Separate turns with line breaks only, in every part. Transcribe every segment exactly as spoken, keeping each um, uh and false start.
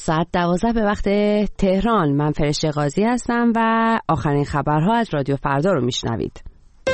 ساعت دوازده به وقت تهران. من فرشته قاضی هستم و آخرین خبرها از رادیو فردا رو میشنوید.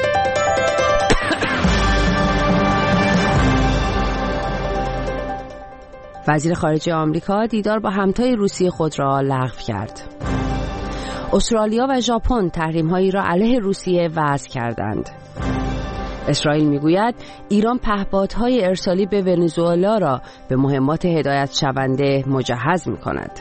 وزیر خارجه آمریکا دیدار با همتای روسیه خود را لغو کرد. استرالیا و ژاپن تحریم‌هایی را علیه روسیه وضع کردند. اسرائیل میگوید ایران پهپادهای ارسالی به ونزوئلا را به مهمات هدایت شونده مجهز می‌کند.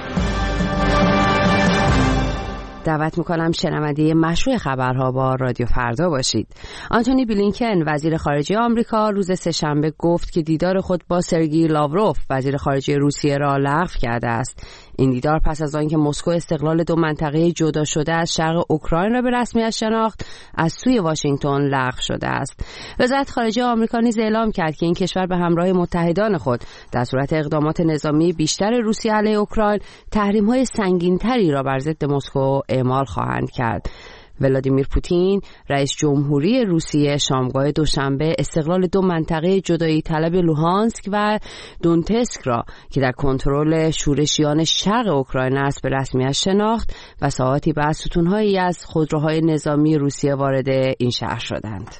دعوت میکنم شنونده مشروع خبرها با رادیو فردا باشید. آنتونی بلینکن وزیر خارجه آمریکا روز سه‌شنبه گفت که دیدار خود با سرگئی لاوروف وزیر خارجه روسیه را لغو کرده است. این دیدار پس از آنکه مسکو استقلال دو منطقه جدا شده از شرق اوکراین را به رسمیت شناخت، از سوی واشنگتن لغو شده است. وزارت خارجه آمریکا نیز اعلام کرد که این کشور به همراه متحدان خود در صورت اقدامات نظامی بیشتر روسیه علیه اوکراین تحریم‌های سنگین‌تری را بر ضد مسکو اعمال خواهند کرد. ولادیمیر پوتین رئیس جمهوری روسیه شامگاه دوشنبه استقلال دو منطقه جدایی طلب لوهانسک و دونتسک را که در کنترل شورشیان شرق اوکراین است به رسمیت شناخت و ساعاتی بعد ستون‌هایی از خودروهای نظامی روسیه وارد این شهر شدند.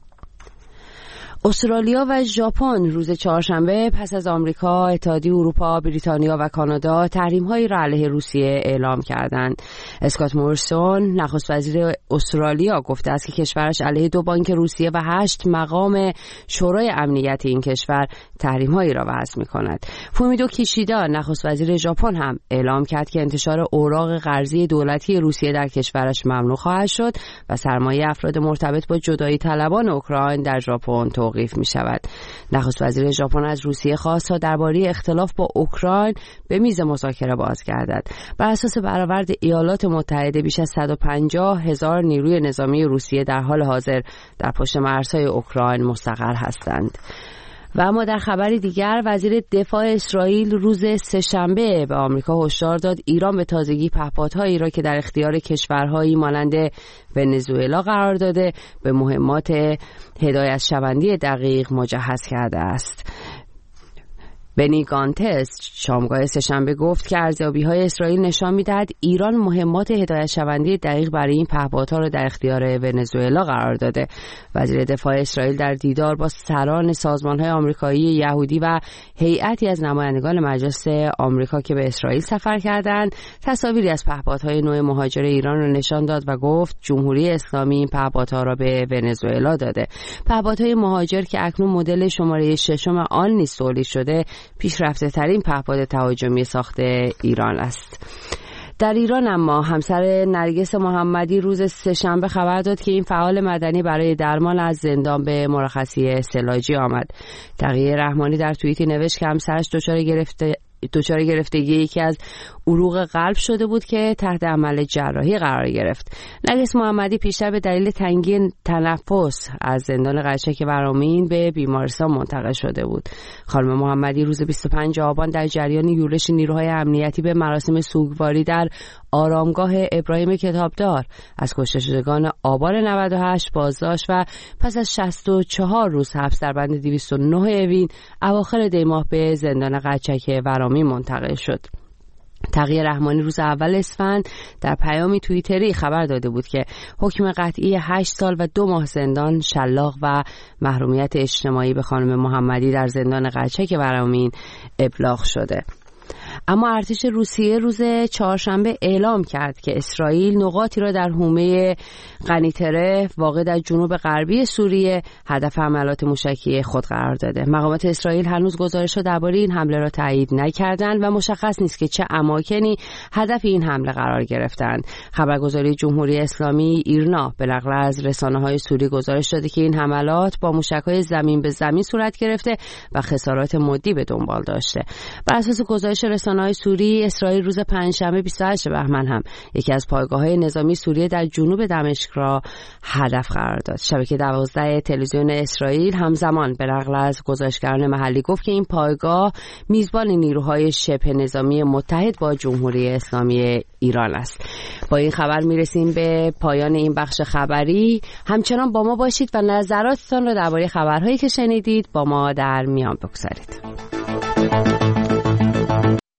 استرالیا و ژاپن روز چهارشنبه پس از آمریکا، اتحادیه اروپا، بریتانیا و کانادا تحریم‌هایی را علیه روسیه اعلام کردند. اسکات موریسون نخست وزیر استرالیا گفته است که کشورش علیه دو بانک روسیه و هشت مقام شورای امنیت این کشور تحریم‌هایی را وضع می‌کند. فومیدو کیشیدا نخست وزیر ژاپن هم اعلام کرد که انتشار اوراق قرضی دولتی روسیه در کشورش ممنوع خواهد شد و سرمایه افراد مرتبط با جدایی طلبان اوکراین در ژاپن توقیف می شود. نخست وزیر ژاپن از روسیه خواست تا درباره اختلاف با اوکراین به میز مذاکره بازگردد. بر اساس برآورد ایالات متحده بیش از صد و پنجاه هزار نیروی نظامی روسیه در حال حاضر در پشت مرزهای اوکراین مستقر هستند. و اما در خبری دیگر وزیر دفاع اسرائیل روز سه‌شنبه به آمریکا هشدار داد ایران به تازگی پهپادهایی را که در اختیار کشورهایی مانند ونزوئلا قرار داده به مهمات هدایت شونده دقیق مجهز کرده است. بنی گانتس شامگاه سه‌شنبه گفت که ارزیابی‌های اسرائیل نشان می‌دهد ایران مهمات هدایت شونده دقیق برای این پهپادها را در اختیار ونزوئلا قرار داده. وزیر دفاع اسرائیل در دیدار با سران سازمان‌های آمریکایی یهودی و هیئتی از نمایندگان مجلس آمریکا که به اسرائیل سفر کردند، تصاویری از پهپادهای نوع مهاجر ایران را نشان داد و گفت جمهوری اسلامی این پهپادها را به ونزوئلا داده. پهپادهای مهاجر که اکنون مدل شماره ششم آن نیز تولید شده، پیشرفته ترین پهپاد تهاجمی ساخته ایران است. در ایران اما همسر نرگس محمدی روز سه‌شنبه خبر داد که این فعال مدنی برای درمان از زندان به مرخصی سلاجی آمد. تقیه رحمانی در توییتی نوشت که همسرش دچار گرفته دچار گرفتگی یکی از عروق قلب شده بود که تحت عمل جراحی قرار گرفت. نرگس محمدی پیشتر به دلیل تنگی تنفس از زندان قرچک ورامین به بیمارستان منتقل شده بود. خانم محمدی روز بیست و پنجم آبان در جریان یورش نیروهای امنیتی به مراسم سوگواری در آرامگاه ابراهیم کتابدار از کشته شدگان آبان نود و هشت بازداشت و پس از شصت و چهار روز حبس در بند دویست و نه اوین اواخر دی ماه به زندان قرچک ورامین منتقل شد. تقی رحمانی روز اول اسفند در پیامی توییتری خبر داده بود که حکم قطعی هشت سال و دو ماه زندان شلاق و محرومیت اجتماعی به خانم محمدی در زندان قرچک ورامین ابلاغ شده. اما ارتش روسیه روز چهارشنبه اعلام کرد که اسرائیل نقاطی را در حومه قنیطره واقع در جنوب غربی سوریه هدف حملات موشکی خود قرار داده. مقامات اسرائیل هنوز گزارش درباره این حمله را تایید نکردند و مشخص نیست که چه اماکنی هدف این حمله قرار گرفتند. خبرگزاری جمهوری اسلامی ایرنا به نقل از رسانه‌های سوری گزارش داده که این حملات با موشک‌های زمین به زمین صورت گرفته و خسارات مادی به دنبال داشته. بر اساس گزارش رسانه‌های سوری، اسرائیل روز پنجشنبه بیست و هشتم بهمن هم یکی از پایگاه‌های نظامی سوریه در جنوب دمشق را هدف قرار داد. شبکه دوازده تلویزیون اسرائیل همزمان به نقل از گزارشگران محلی گفت که این پایگاه میزبان نیروهای شبه نظامی متحد با جمهوری اسلامی ایران است. با این خبر میرسیم به پایان این بخش خبری. همچنان با ما باشید و نظراتتان را درباره خبرهایی که شنیدید با ما در میان بگذارید.